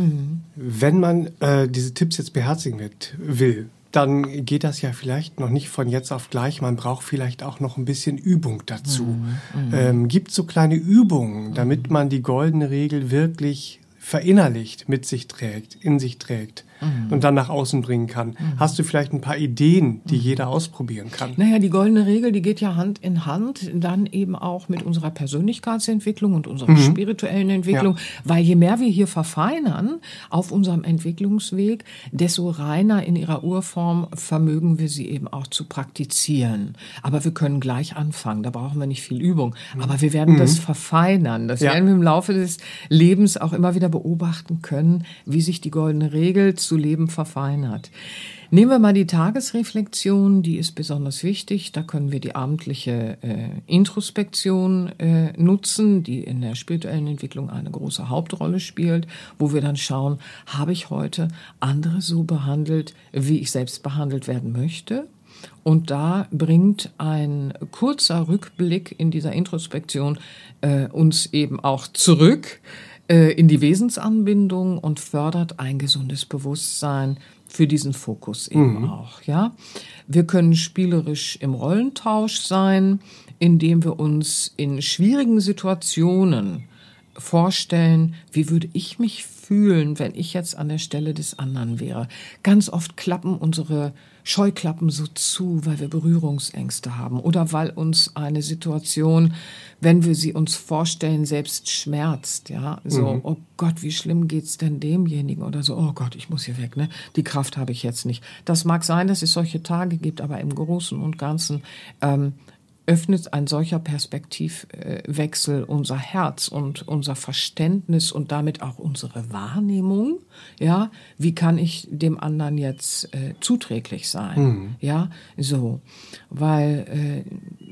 Wenn man diese Tipps jetzt beherzigen will, dann geht das ja vielleicht noch nicht von jetzt auf gleich. Man braucht vielleicht auch noch ein bisschen Übung dazu. Gibt so kleine Übungen, damit man die goldene Regel wirklich verinnerlicht, mit sich trägt, in sich trägt und dann nach außen bringen kann. Hast du vielleicht ein paar Ideen, die jeder ausprobieren kann? Naja, die goldene Regel, die geht ja Hand in Hand, dann eben auch mit unserer Persönlichkeitsentwicklung und unserer spirituellen Entwicklung, weil je mehr wir hier verfeinern auf unserem Entwicklungsweg, desto reiner in ihrer Urform vermögen wir sie eben auch zu praktizieren. Aber wir können gleich anfangen, da brauchen wir nicht viel Übung. Aber wir werden das verfeinern. Das werden wir im Laufe des Lebens auch immer wieder beobachten können, wie sich die goldene Regel zu Leben verfeinert. Nehmen wir mal die Tagesreflexion, die ist besonders wichtig. Da können wir die abendliche Introspektion nutzen, die in der spirituellen Entwicklung eine große Hauptrolle spielt, wo wir dann schauen, habe ich heute andere so behandelt, wie ich selbst behandelt werden möchte? Und da bringt ein kurzer Rückblick in dieser Introspektion uns eben auch zurück in die Wesensanbindung und fördert ein gesundes Bewusstsein für diesen Fokus eben auch, ja. Wir können spielerisch im Rollentausch sein, indem wir uns in schwierigen Situationen vorstellen, wie würde ich mich fühlen, wenn ich jetzt an der Stelle des anderen wäre. Ganz oft klappen unsere Scheuklappen so zu, weil wir Berührungsängste haben oder weil uns eine Situation, wenn wir sie uns vorstellen, selbst schmerzt, ja, so, oh Gott, wie schlimm geht's denn demjenigen oder so, oh Gott, ich muss hier weg, ne, die Kraft habe ich jetzt nicht. Das mag sein, dass es solche Tage gibt, aber im Großen und Ganzen öffnet ein solcher Perspektivwechsel unser Herz und unser Verständnis und damit auch unsere Wahrnehmung. Ja, wie kann ich dem anderen jetzt zuträglich sein? Ja, so, weil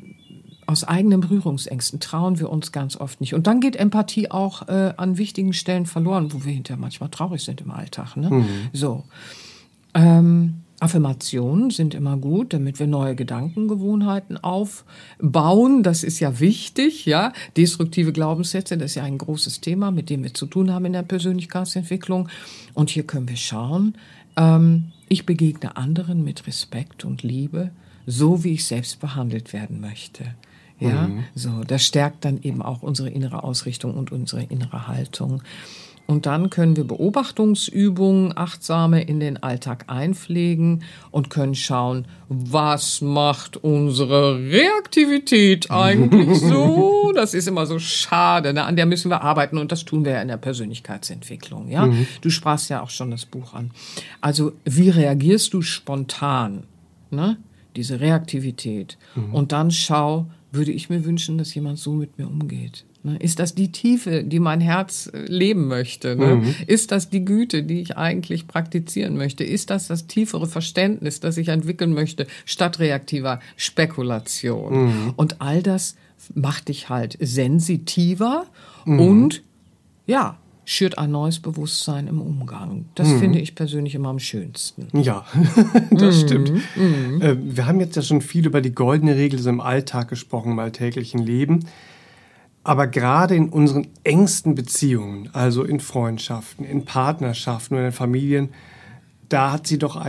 aus eigenen Berührungsängsten trauen wir uns ganz oft nicht. Und dann geht Empathie auch an wichtigen Stellen verloren, wo wir hinterher manchmal traurig sind im Alltag. Ne? So. Affirmationen sind immer gut, damit wir neue Gedankengewohnheiten aufbauen. Das ist ja wichtig, ja. Destruktive Glaubenssätze, das ist ja ein großes Thema, mit dem wir zu tun haben in der Persönlichkeitsentwicklung. Und hier können wir schauen, ich begegne anderen mit Respekt und Liebe, so wie ich selbst behandelt werden möchte. Ja, so, das stärkt dann eben auch unsere innere Ausrichtung und unsere innere Haltung. Und dann können wir Beobachtungsübungen, achtsame in den Alltag einpflegen und können schauen, was macht unsere Reaktivität eigentlich so? Das ist immer so schade, ne? An der müssen wir arbeiten und das tun wir ja in der Persönlichkeitsentwicklung. Ja? Du sprachst ja auch schon das Buch an. Also wie reagierst du spontan? Ne? Diese Reaktivität. Und dann schau, würde ich mir wünschen, dass jemand so mit mir umgeht. Ist das die Tiefe, die mein Herz leben möchte? Ist das die Güte, die ich eigentlich praktizieren möchte? Ist das das tiefere Verständnis, das ich entwickeln möchte, statt reaktiver Spekulation? Und all das macht dich halt sensitiver und ja, schürt ein neues Bewusstsein im Umgang. Das finde ich persönlich immer am schönsten. Ja, das stimmt. Wir haben jetzt ja schon viel über die goldene Regel so im Alltag gesprochen, im alltäglichen Leben. Aber gerade in unseren engsten Beziehungen, also in Freundschaften, in Partnerschaften oder in Familien, da hat sie doch eigentlich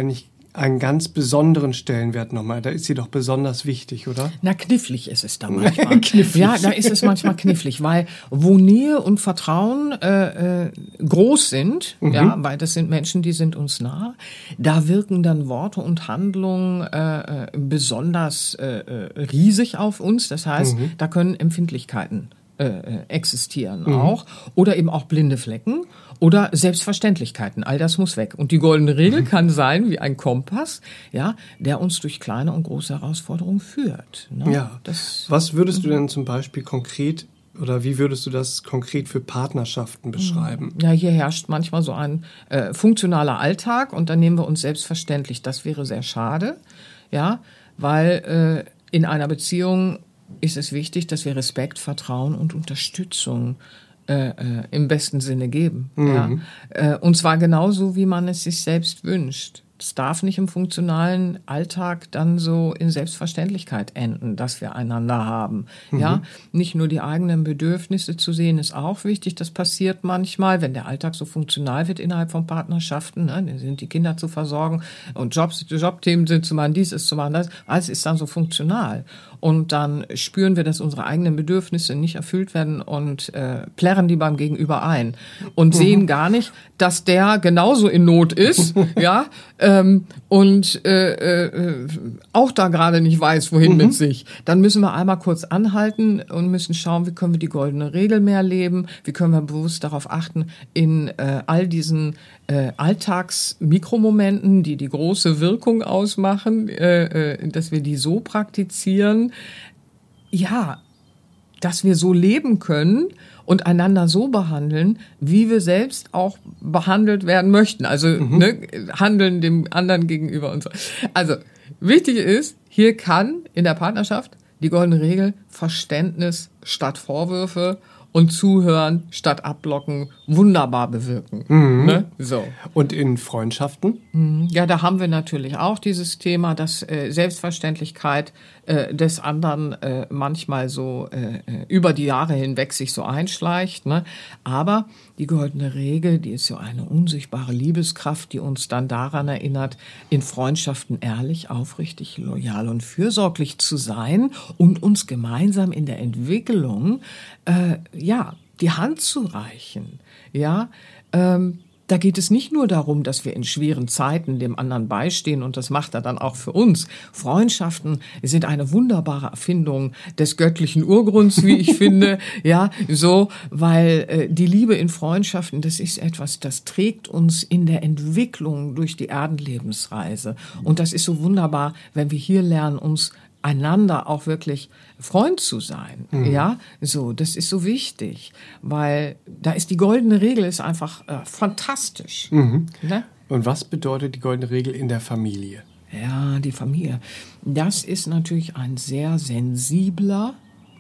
einen ganz besonderen Stellenwert nochmal. Da ist sie doch besonders wichtig, oder? Na, knifflig ist es da manchmal. Knifflig. Ja, da ist es manchmal knifflig, weil wo Nähe und Vertrauen groß sind, ja, weil das sind Menschen, die sind uns nah, da wirken dann Worte und Handlungen besonders riesig auf uns. Das heißt, da können Empfindlichkeiten existieren auch oder eben auch blinde Flecken oder Selbstverständlichkeiten. All das muss weg. Und die goldene Regel kann sein wie ein Kompass, ja, der uns durch kleine und große Herausforderungen führt. Ne? Ja. Was würdest du denn zum Beispiel konkret oder wie würdest du das konkret für Partnerschaften beschreiben? Ja, hier herrscht manchmal so ein funktionaler Alltag und dann nehmen wir uns selbstverständlich. Das wäre sehr schade, ja, weil in einer Beziehung ist es wichtig, dass wir Respekt, Vertrauen und Unterstützung im besten Sinne geben. Ja? Und zwar genauso, wie man es sich selbst wünscht. Es darf nicht im funktionalen Alltag dann so in Selbstverständlichkeit enden, dass wir einander haben. Ja, nicht nur die eigenen Bedürfnisse zu sehen, ist auch wichtig. Das passiert manchmal, wenn der Alltag so funktional wird innerhalb von Partnerschaften. Ne? Da sind die Kinder zu versorgen und Jobthemen sind zu machen, dies ist zu machen, das. Alles ist dann so funktional. Und dann spüren wir, dass unsere eigenen Bedürfnisse nicht erfüllt werden und plärren die beim Gegenüber ein und sehen gar nicht, dass der genauso in Not ist, ja, und auch da gerade nicht weiß, wohin mit sich. Dann müssen wir einmal kurz anhalten und müssen schauen, wie können wir die goldene Regel mehr leben, wie können wir bewusst darauf achten, in all diesen Alltagsmikromomenten, die die große Wirkung ausmachen, dass wir die so praktizieren, ja, dass wir so leben können und einander so behandeln, wie wir selbst auch behandelt werden möchten. Also handeln dem anderen gegenüber und so. Also wichtig ist, hier kann in der Partnerschaft die goldene Regel Verständnis statt Vorwürfe und Zuhören statt Abblocken wunderbar bewirken. Ne? So. Und in Freundschaften? Ja, da haben wir natürlich auch dieses Thema, dass Selbstverständlichkeit des anderen manchmal so über die Jahre hinweg sich so einschleicht. Ne? Aber die goldene Regel, die ist so eine unsichtbare Liebeskraft, die uns dann daran erinnert, in Freundschaften ehrlich, aufrichtig, loyal und fürsorglich zu sein und uns gemeinsam in der Entwicklung die Hand zu reichen. Ja, da geht es nicht nur darum, dass wir in schweren Zeiten dem anderen beistehen und das macht er dann auch für uns. Freundschaften sind eine wunderbare Erfindung des göttlichen Urgrunds, wie ich finde, ja, so, weil die Liebe in Freundschaften, das ist etwas, das trägt uns in der Entwicklung durch die Erdenlebensreise und das ist so wunderbar, wenn wir hier lernen, uns einander auch wirklich Freund zu sein, ja, so, das ist so wichtig, weil da ist die goldene Regel ist einfach fantastisch. Ne? Und was bedeutet die goldene Regel in der Familie? Ja, die Familie, das ist natürlich ein sehr sensibler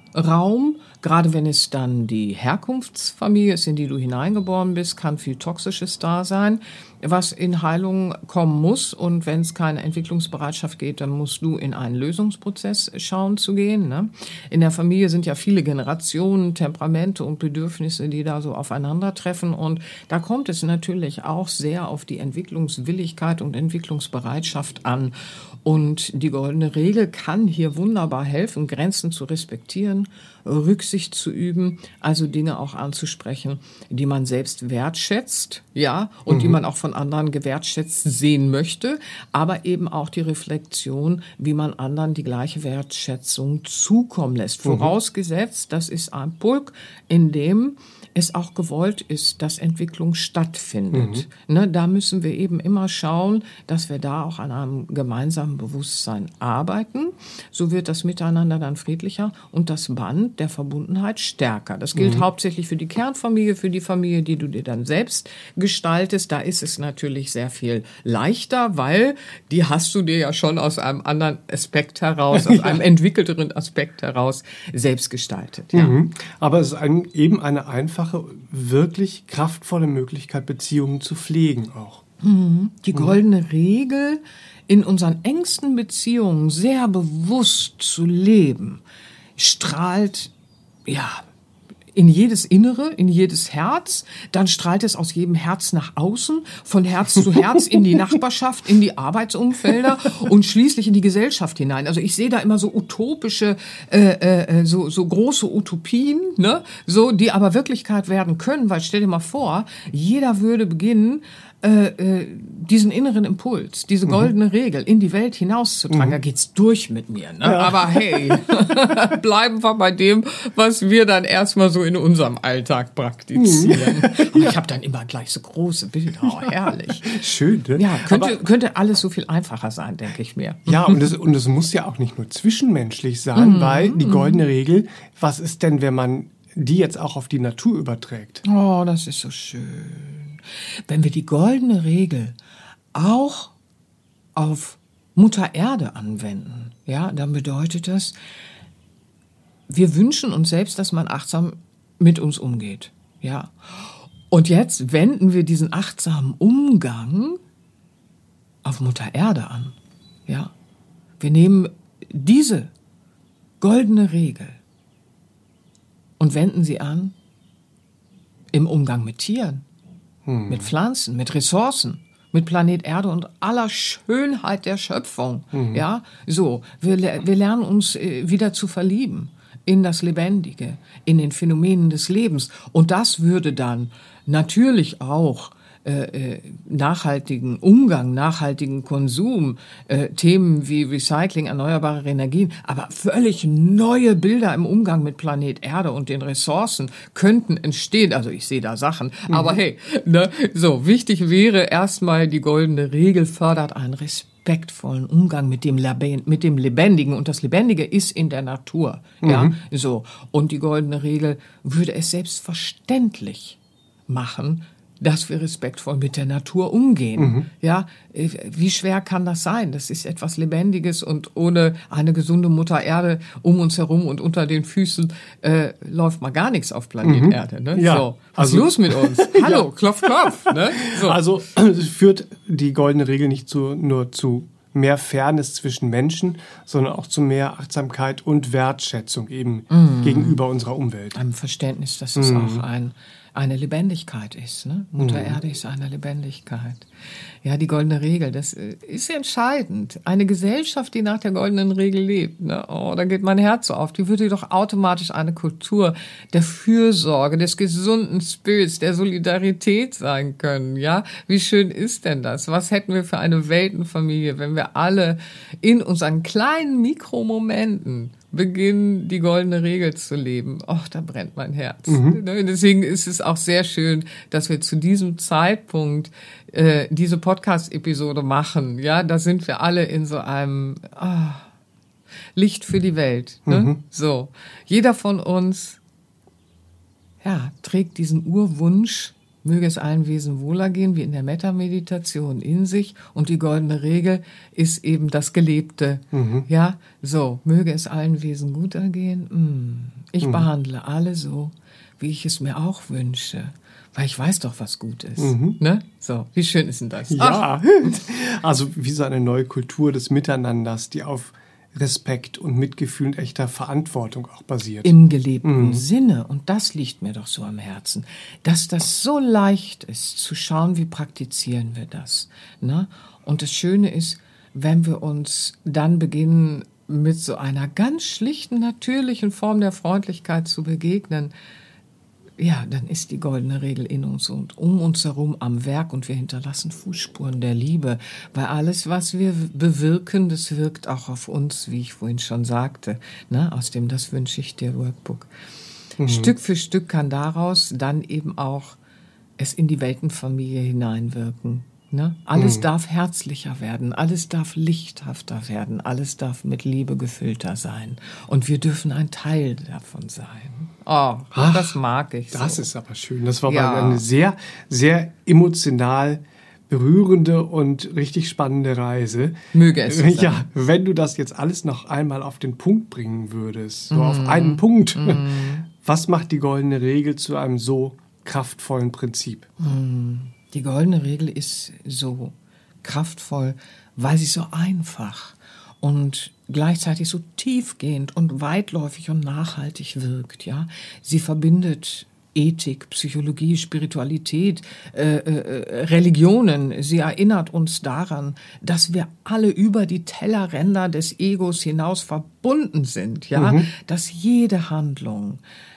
Raum, gerade wenn es dann die Herkunftsfamilie ist, in die du hineingeboren bist, kann viel Toxisches da sein, was in Heilung kommen muss. Und wenn es keine Entwicklungsbereitschaft geht, dann musst du in einen Lösungsprozess schauen zu gehen. Ne? In der Familie sind ja viele Generationen, Temperamente und Bedürfnisse, die da so aufeinandertreffen. Und da kommt es natürlich auch sehr auf die Entwicklungswilligkeit und Entwicklungsbereitschaft an. Und die goldene Regel kann hier wunderbar helfen, Grenzen zu respektieren, Rücksicht zu üben, also Dinge auch anzusprechen, die man selbst wertschätzt, ja, und die man auch von anderen gewertschätzt sehen möchte, aber eben auch die Reflexion, wie man anderen die gleiche Wertschätzung zukommen lässt. Vorausgesetzt, das ist ein Pulk, in dem es auch gewollt ist, dass Entwicklung stattfindet. Ne, da müssen wir eben immer schauen, dass wir da auch an einem gemeinsamen Bewusstsein arbeiten. So wird das Miteinander dann friedlicher und das Band der Verbundenheit stärker. Das gilt hauptsächlich für die Kernfamilie, für die Familie, die du dir dann selbst gestaltest. Da ist es natürlich sehr viel leichter, weil die hast du dir ja schon aus einem anderen Aspekt heraus, aus einem entwickelteren Aspekt heraus selbst gestaltet. Ja. Aber es ist eben eine einfache, wirklich kraftvolle Möglichkeit, Beziehungen zu pflegen auch. Die goldene Regel, in unseren engsten Beziehungen sehr bewusst zu leben, strahlt, ja, in jedes Innere, in jedes Herz, dann strahlt es aus jedem Herz nach außen, von Herz zu Herz in die Nachbarschaft, in die Arbeitsumfelder und schließlich in die Gesellschaft hinein. Also ich sehe da immer so utopische, so große Utopien, ne, so, die aber Wirklichkeit werden können, weil stell dir mal vor, jeder würde beginnen, diesen inneren Impuls, diese goldene Regel in die Welt hinauszutragen. Da geht's durch mit mir. Ne? Ja. Aber hey, bleiben wir bei dem, was wir dann erstmal so in unserem Alltag praktizieren. Und ich habe dann immer gleich so große Bilder. Oh, herrlich. Schön, ne? Ja, könnte alles so viel einfacher sein, denke ich mir. Ja, und es muss ja auch nicht nur zwischenmenschlich sein, weil die goldene Regel, was ist denn, wenn man die jetzt auch auf die Natur überträgt? Oh, das ist so schön. Wenn wir die goldene Regel auch auf Mutter Erde anwenden, ja, dann bedeutet das, wir wünschen uns selbst, dass man achtsam mit uns umgeht, ja. Und jetzt wenden wir diesen achtsamen Umgang auf Mutter Erde an, ja. Wir nehmen diese goldene Regel und wenden sie an im Umgang mit Tieren. Mit Pflanzen, mit Ressourcen, mit Planet Erde und aller Schönheit der Schöpfung. Ja, so. Wir lernen uns wieder zu verlieben in das Lebendige, in den Phänomenen des Lebens. Und das würde dann natürlich auch nachhaltigen Umgang, nachhaltigen Konsum, Themen wie Recycling, erneuerbare Energien, aber völlig neue Bilder im Umgang mit Planet Erde und den Ressourcen könnten entstehen. Also ich sehe da Sachen, aber hey, ne, so wichtig wäre erstmal, die goldene Regel fördert einen respektvollen Umgang mit dem Lebendigen, und das Lebendige ist in der Natur, ja, so. Und die goldene Regel würde es selbstverständlich machen, dass wir respektvoll mit der Natur umgehen. Ja, wie schwer kann das sein? Das ist etwas Lebendiges, und ohne eine gesunde Mutter Erde um uns herum und unter den Füßen läuft mal gar nichts auf Planet Erde. Ne? Ja, so, was ist los mit uns? Hallo, ja. Klopf, klopf. Ne? So. Also führt die goldene Regel nicht nur zu mehr Fairness zwischen Menschen, sondern auch zu mehr Achtsamkeit und Wertschätzung eben gegenüber unserer Umwelt. Ein Verständnis, dass es auch eine Lebendigkeit ist. Ne? Mutter Erde ist eine Lebendigkeit. Ja, die goldene Regel, das ist entscheidend. Eine Gesellschaft, die nach der goldenen Regel lebt, ne? Oh, da geht mein Herz so auf. Die würde doch automatisch eine Kultur der Fürsorge, des gesunden Spirits, der Solidarität sein können. Ja, wie schön ist denn das? Was hätten wir für eine Weltenfamilie, wenn wir alle in unseren kleinen Mikromomenten beginnen, die goldene Regel zu leben. Och, da brennt mein Herz. Deswegen ist es auch sehr schön, dass wir zu diesem Zeitpunkt diese Podcast-Episode machen. Ja, da sind wir alle in so einem Licht für die Welt. Ne? So, jeder von uns trägt diesen Urwunsch, möge es allen Wesen wohlergehen, wie in der Metta-Meditation in sich. Und die goldene Regel ist eben das Gelebte. Ja, so, möge es allen Wesen gut ergehen. Ich behandle alle so, wie ich es mir auch wünsche. Weil ich weiß doch, was gut ist. Ne? So, wie schön ist denn das? Ja, also wie so eine neue Kultur des Miteinanders, die auf Respekt und Mitgefühl und echter Verantwortung auch basiert. Im gelebten Sinne, und das liegt mir doch so am Herzen, dass das so leicht ist, zu schauen, wie praktizieren wir das. Ne? Und das Schöne ist, wenn wir uns dann beginnen, mit so einer ganz schlichten, natürlichen Form der Freundlichkeit zu begegnen, ja, dann ist die goldene Regel in uns und um uns herum am Werk, und wir hinterlassen Fußspuren der Liebe, weil alles, was wir bewirken, das wirkt auch auf uns, wie ich vorhin schon sagte, ne, aus dem "Das wünsche ich dir" Workbook. Stück für Stück kann daraus dann eben auch es in die Weltenfamilie hineinwirken. Ne? Alles darf herzlicher werden, alles darf lichthafter werden, alles darf mit Liebe gefüllter sein. Und wir dürfen ein Teil davon sein. Oh, das mag ich so. Das ist aber schön. Das war eine sehr, sehr emotional berührende und richtig spannende Reise. Möge es so sein. Ja, wenn du das jetzt alles noch einmal auf den Punkt bringen würdest, so auf einen Punkt, was macht die goldene Regel zu einem so kraftvollen Prinzip? Die goldene Regel ist so kraftvoll, weil sie so einfach und gleichzeitig so tiefgehend und weitläufig und nachhaltig wirkt. Ja, sie verbindet Ethik, Psychologie, Spiritualität, Religionen. Sie erinnert uns daran, dass wir alle über die Tellerränder des Egos hinaus verbunden sind. Ja, dass jede Handlung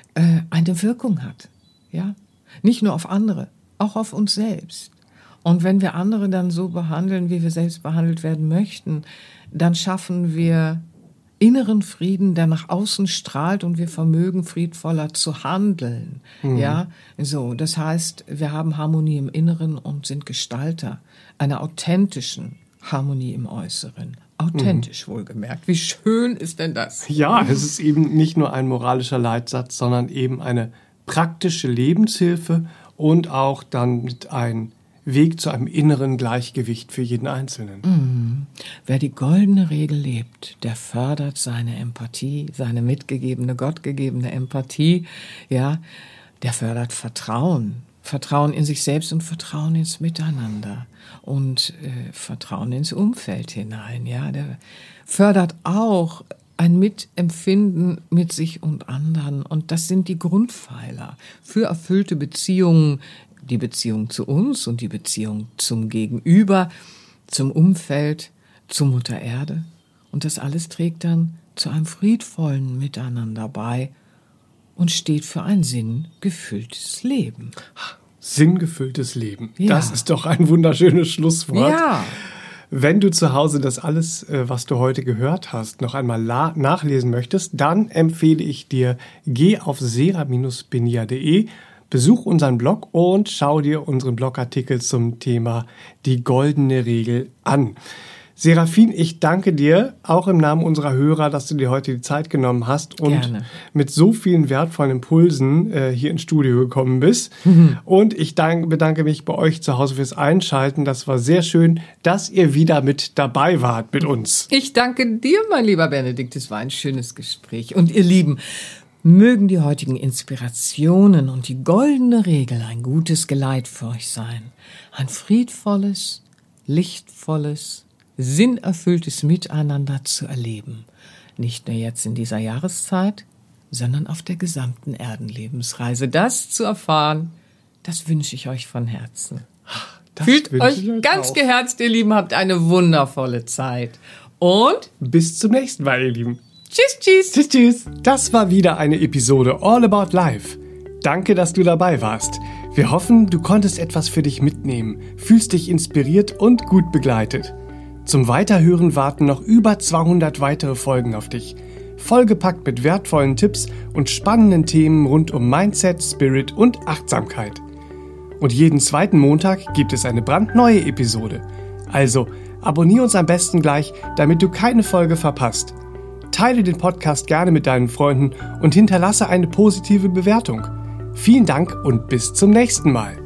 eine Wirkung hat. Ja, nicht nur auf andere, auch auf uns selbst. Und wenn wir andere dann so behandeln, wie wir selbst behandelt werden möchten, dann schaffen wir inneren Frieden, der nach außen strahlt, und wir vermögen friedvoller zu handeln. Ja, so. Das heißt, wir haben Harmonie im Inneren und sind Gestalter einer authentischen Harmonie im Äußeren. Authentisch wohlgemerkt. Wie schön ist denn das? Ja, es ist eben nicht nur ein moralischer Leitsatz, sondern eben eine praktische Lebenshilfe und auch dann mit ein Weg zu einem inneren Gleichgewicht für jeden Einzelnen. Wer die goldene Regel lebt, der fördert seine Empathie, seine mitgegebene, gottgegebene Empathie, ja, der fördert Vertrauen. Vertrauen in sich selbst und Vertrauen ins Miteinander und Vertrauen ins Umfeld hinein, ja, der fördert auch ein Mitempfinden mit sich und anderen, und das sind die Grundpfeiler für erfüllte Beziehungen, die Beziehung zu uns und die Beziehung zum Gegenüber, zum Umfeld, zur Mutter Erde. Und das alles trägt dann zu einem friedvollen Miteinander bei und steht für ein sinngefülltes Leben. Sinngefülltes Leben. Ja. Das ist doch ein wunderschönes Schlusswort. Ja. Wenn du zu Hause das alles, was du heute gehört hast, noch einmal nachlesen möchtest, dann empfehle ich dir, geh auf sera-benia.de, besuch unseren Blog und schau dir unseren Blogartikel zum Thema die goldene Regel an. Serafin, ich danke dir, auch im Namen unserer Hörer, dass du dir heute die Zeit genommen hast und Gerne. mit so vielen wertvollen Impulsen hier ins Studio gekommen bist. Und ich bedanke mich bei euch zu Hause fürs Einschalten. Das war sehr schön, dass ihr wieder mit dabei wart mit uns. Ich danke dir, mein lieber Benedikt. Es war ein schönes Gespräch. Und ihr Lieben, mögen die heutigen Inspirationen und die goldene Regel ein gutes Geleit für euch sein. Ein friedvolles, lichtvolles, sinnerfülltes Miteinander zu erleben. Nicht nur jetzt in dieser Jahreszeit, sondern auf der gesamten Erdenlebensreise. Das zu erfahren, das wünsche ich euch von Herzen. Das Fühlt wünsche euch ich euch ganz auch. geherzt, ihr Lieben, habt eine wundervolle Zeit. Und Bis zum nächsten Mal, ihr Lieben. tschüss, tschüss. Tschüss, tschüss. Das war wieder eine Episode All About Life. Danke, dass du dabei warst. Wir hoffen, du konntest etwas für dich mitnehmen, fühlst dich inspiriert und gut begleitet. Zum Weiterhören warten noch über 200 weitere Folgen auf dich. Vollgepackt mit wertvollen Tipps und spannenden Themen rund um Mindset, Spirit und Achtsamkeit. Und jeden zweiten Montag gibt es eine brandneue Episode. Also abonniere uns am besten gleich, damit du keine Folge verpasst. Teile den Podcast gerne mit deinen Freunden und hinterlasse eine positive Bewertung. Vielen Dank und bis zum nächsten Mal.